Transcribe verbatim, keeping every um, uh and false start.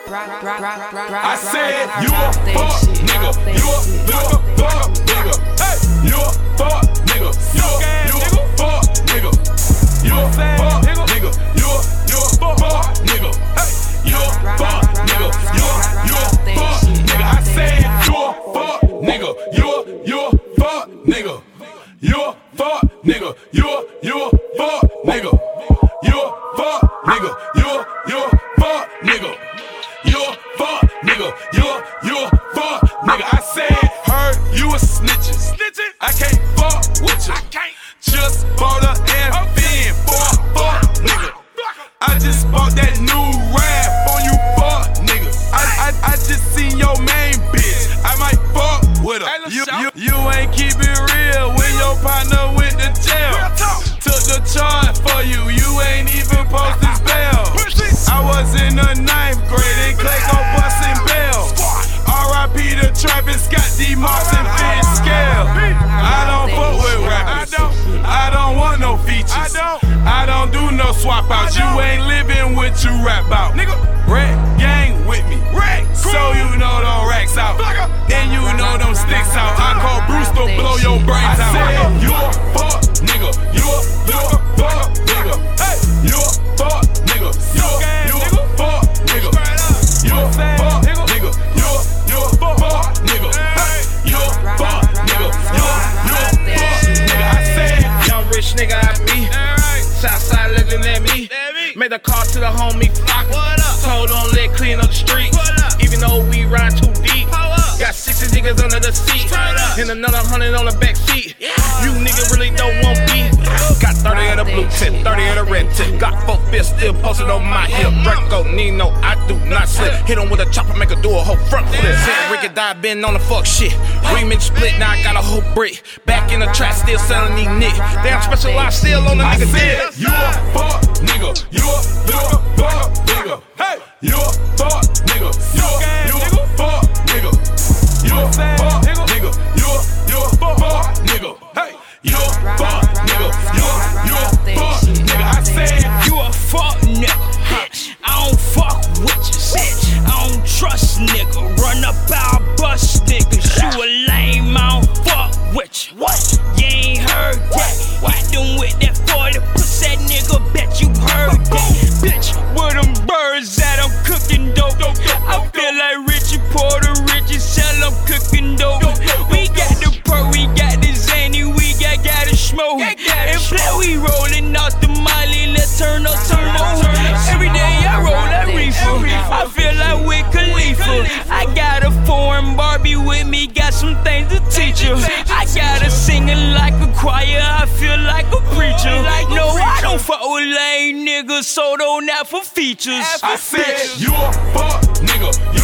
I said you a fuck nigga, you a, you a fuck nigga. Hey, you a fuck nigga, you a, you a fuck nigga. You a fuck nigga, you a, you a fuck nigga. Hey, you a fuck nigga, you a, you a fuck nigga. I said you a fuck nigga, you a, you a fuck nigga. You a fuck nigga, you a, you a fuck nigga. You a fuck nigga, you a, you a fuck nigga. You a fuck nigga, you a, you a fuck nigga. I said, heard you a snitchin'. Snitchin'? I can't fuck with you. I can't. Just bought a F N for a fuck nigga. I just bought that new rap on you fuck niggas. I, I, I just seen your main bitch. I might fuck with her. You, you, you ain't keep it real when your partner went to jail. Took the charge for you, you ain't even post his bail. I was in the ninth grade and Clay go bustin' bells. R I P to Travis Scott, D Moss and Finn Scale. I don't fuck with rappers. I don't want no features. I don't do no swap outs. You ain't living what you rap out. Red gang with me, so you know them racks out, and you know them sticks out. I call Bruce to blow your brains out. I said you a fuck nigga, you a, you a fuck nigga. Hey, you a fuck nigga, you a, you a fuck nigga. You a fuck nigga, you a, you a fuck nigga. Hey, you a fuck nigga, you a, you a fuck nigga. I said young rich nigga I be, Southside looking at me. Made a call to the homie Flocka. Told on let clean up the street. Even though we ride too deep. Got sixty niggas under the seat. And another hundred on the back seat. You niggas really don't want beef. Got thirty of the blue tip, thirty of the red tip. Got four fists still posted on my hip. Draco Nino, I do not slip. Hit him with a chopper, make her do a whole front flip. Said Ricky died, been on the fuck shit. Remix split, now I got a whole brick. Back in the trap, still selling these nick. Damn specialized still on the nigga dick. You a fuck nigga, you a, you a fuck nigga. Hey, you a fuck nigga, you a, you a fuck nigga. You a fuck nigga, you a, you a fuck nigga. Hey, you a fuck nigga, you a, you a fuck nigga. I said you a fuck nigga, bitch. I don't fuck with you, bitch. I don't trust nigga. Run up our bus niggas. You a lame, I don't fuck with you. What? You ain't heard that? Hit them with that forty percent nigga. Bet you heard that, bitch. Where them birds at? I'm cooking dope. I feel like Richie Porter, Richie Sell. I'm cooking dope. We got the pearl, we got the Zanny, we got got the smoke. And play, we rolling out the Molly. Let's turn up some more. Every day I roll that reefer. I feel like Wiz Khalifa. I got a foreign Barbie with me, got some things to teach her. I got her singing like a choir. I feel like a preacher. No, I don't fuck with lame niggas, so don't have for features. I said you a fuck nigga.